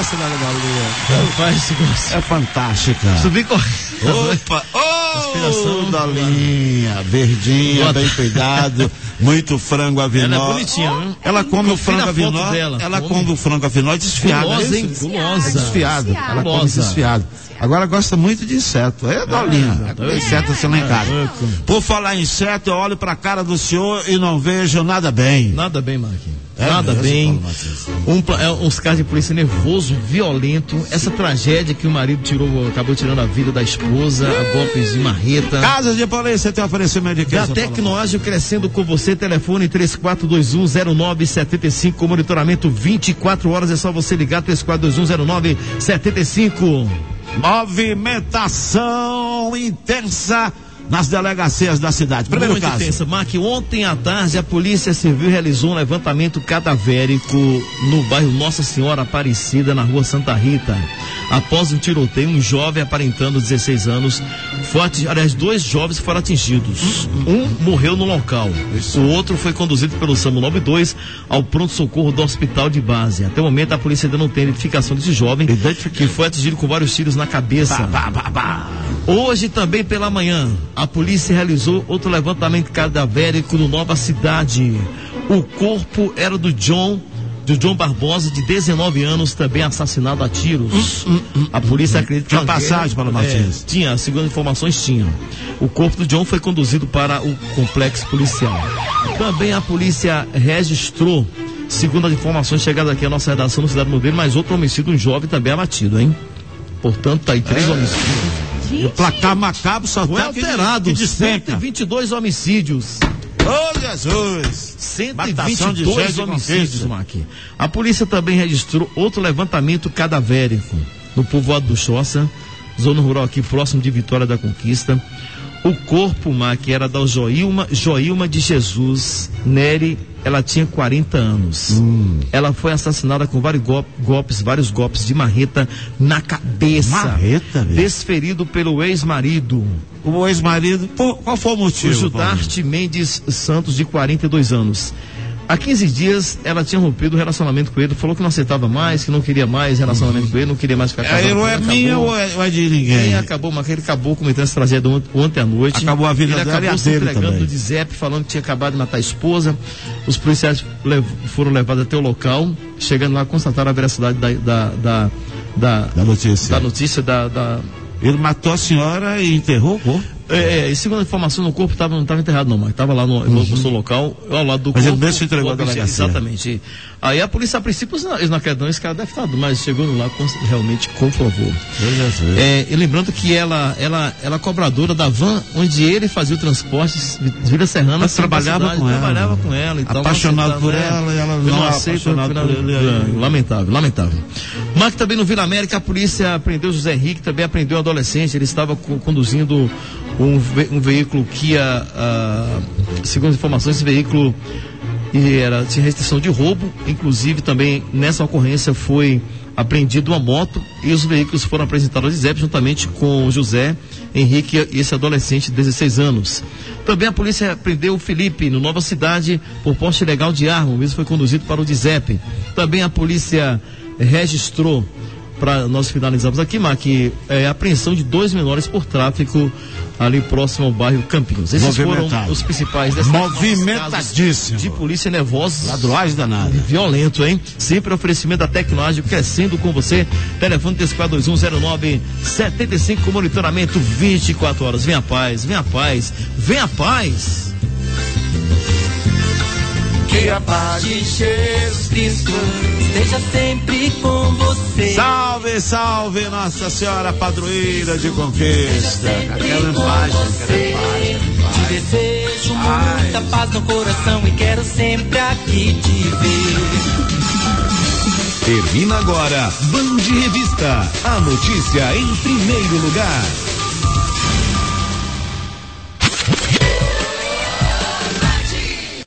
gosta da Dolinha? Rapaz, é fantástica. Subir correndo. Opa! Dolinha, verdinha, bem cuidado, muito frango avinó. Ela é bonitinha, viu? Ela come o frango avinó. Ela come o frango avinó desfiado. Gulosa, hein? Gulosa. Desfiado. Ela come desfiado. Agora gosta muito de inseto. É, Dolinha. Inseto assim lá em casa. Por falar em inseto, eu olho pra cara do senhor e não vejo nada bem. Nada bem, Marquinhos. Nada bem. Uns casos de polícia nervoso, violento. Essa tragédia que o marido acabou tirando a vida da esposa, a golpes de marreta. Casas de polícia tem oferecimento de que? Da Tecnoágil crescendo com você, telefone 34210975, com monitoramento 24 horas, é só você ligar 34210975. Movimentação intensa nas delegacias da cidade. Primeiro muito caso. Intensa, Mark, ontem à tarde a Polícia Civil realizou um levantamento cadavérico no bairro Nossa Senhora Aparecida, na rua Santa Rita. Após um tiroteio, um jovem aparentando 16 anos, dois jovens foram atingidos. Um morreu no local. O outro foi conduzido pelo SAMU 92 ao pronto-socorro do hospital de base. Até o momento a polícia ainda não tem identificação desse jovem, que foi atingido com vários tiros na cabeça. Hoje também pela manhã, a polícia realizou outro levantamento cadavérico no Nova Cidade. O corpo era do John Barbosa, de 19 anos, também assassinado a tiros. A polícia acredita que... Tinha passagem para o Martins? Tinha, segundo informações, tinha. O corpo do John foi conduzido para o complexo policial. Também a polícia registrou, segundo as informações chegadas aqui à nossa redação no Cidade Modelo, mais outro homicídio, um jovem também abatido, hein? Portanto, tá aí 3 homicídios. O placar macabro só foi alterado. 122 homicídios. Oh, Jesus! 122 homicídios, Mac. A polícia também registrou outro levantamento cadavérico no povoado do Choça, zona rural aqui próximo de Vitória da Conquista. O corpo, Mac, era da Joilma de Jesus Nery. Ela tinha 40 anos. Ela foi assassinada com vários golpes de marreta na cabeça. Marreta, velho? Desferido pelo ex-marido. O ex-marido, qual foi o motivo? O Judarte Mendes Santos, de 42 anos. Há 15 dias, ela tinha rompido o relacionamento com ele, falou que não aceitava mais, que não queria mais relacionamento com ele, não queria mais ficar casado. Não é minha ou é de ninguém? Ele acabou cometendo essa tragédia ontem à noite. Acabou a vida dele. Ele acabou se entregando de Zep, falando que tinha acabado de matar a esposa. Os policiais foram levados até o local, chegando lá, constataram a veracidade da notícia. Ele matou a senhora e enterrou o corpo? Segundo a informação, no corpo não estava enterrado não, mas estava lá no local, ao lado do corpo. Mas ele mesmo se entregou à delegacia. Exatamente. Aí a polícia, a princípio, eles não acreditam, esse cara deve estar, mas chegou lá, realmente comprovou. E lembrando que ela é cobradora da van, onde ele fazia o transporte, Vila Serrana. Mas trabalhava com ela. Então, apaixonado por ela, e ela não apaixonada por ele. Lamentável. Mas também no Vila América, a polícia prendeu José Henrique, também apreendeu um adolescente, ele estava conduzindo um veículo Kia, segundo as informações, esse veículo tinha restrição de roubo, inclusive também nessa ocorrência foi apreendido uma moto e os veículos foram apresentados ao DIZEP juntamente com o José Henrique e esse adolescente de 16 anos. Também a polícia prendeu o Felipe no Nova Cidade por porte ilegal de arma, o mesmo foi conduzido para o DIZEP. Também a polícia registrou, para nós finalizarmos aqui, Mark, a apreensão de 2 menores por tráfico ali próximo ao bairro Campinhos. Esses foram os principais movimentadíssimos de polícia nervosos, ladrões danados, violento, hein? Sempre oferecimento da Tecnoágil, crescendo com você. Telefone 34210975, com monitoramento 24 horas. Venha a paz. Que a paz de Jesus Cristo esteja sempre com você. Salve, salve, Nossa Senhora Padroeira de Conquista. Quero paz. Te desejo muita paz no coração e quero sempre aqui te ver. Termina agora Band Revista, a notícia em primeiro lugar.